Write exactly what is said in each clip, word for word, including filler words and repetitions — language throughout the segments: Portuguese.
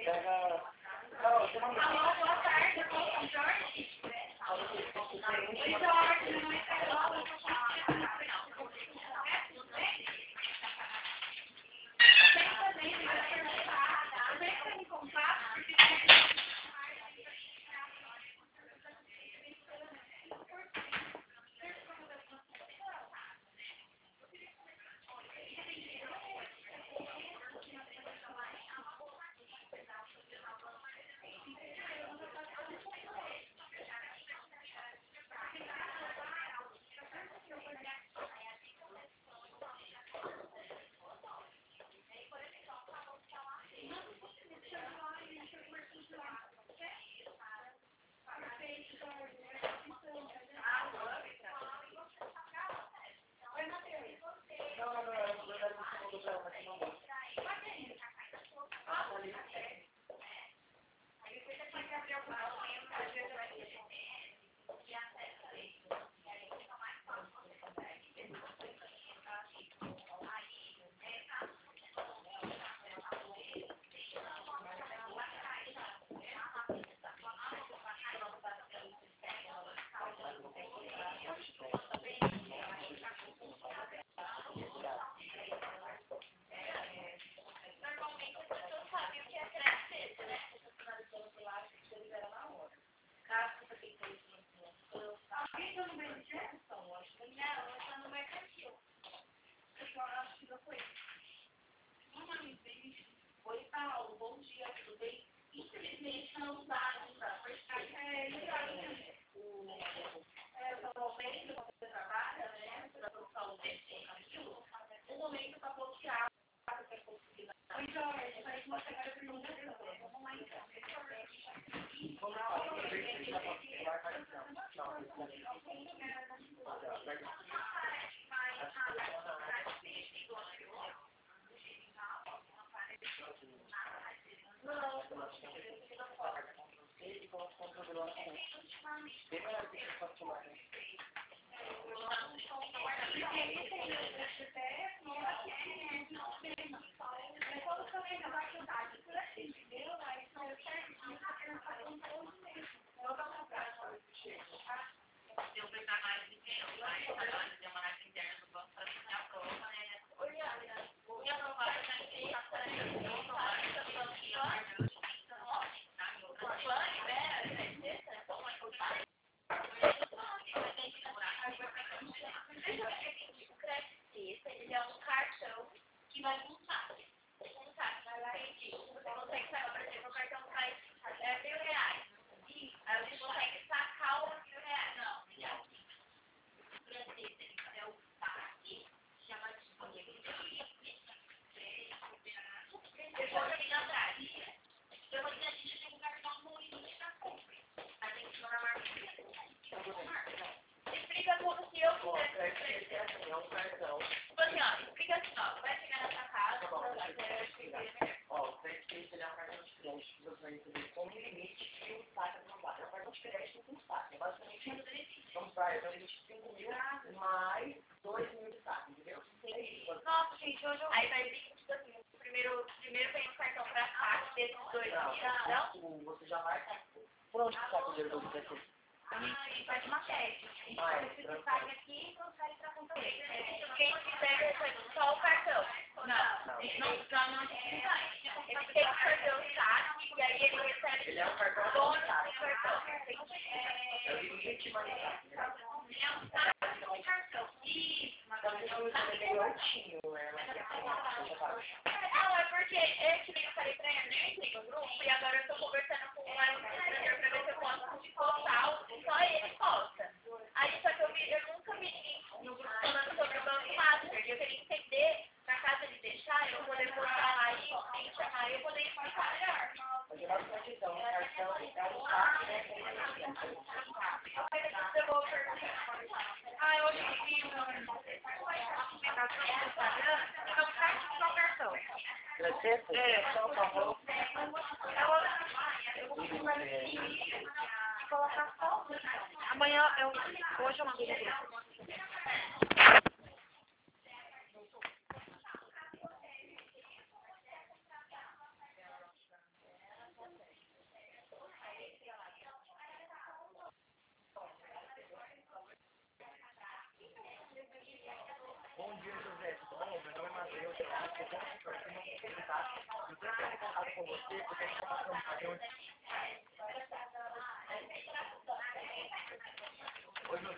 Amanhã eu. Hoje eu mando.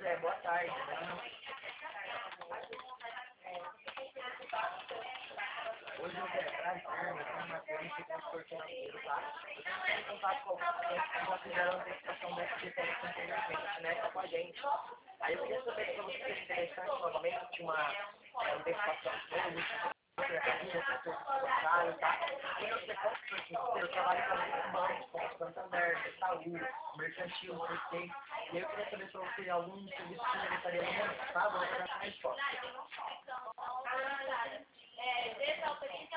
Zé, boa tarde. Hoje eu vim atrás, né? Eu tenho uma cliente que é um financeiro, tá? Eu tenho que contato com alguns clientes que já fizeram a antecipação dessa diferença anteriormente, né? Com a gente. Aí eu queria saber se você seria interessante novamente uma antecipação pública, tá? E eu sei como que eu trabalho com alguns bancos, como Santander, Itaú, Mercantil, C C. E eu queria saber se você teria algum serviço que você gostaria de mostrar, vou dar a resposta.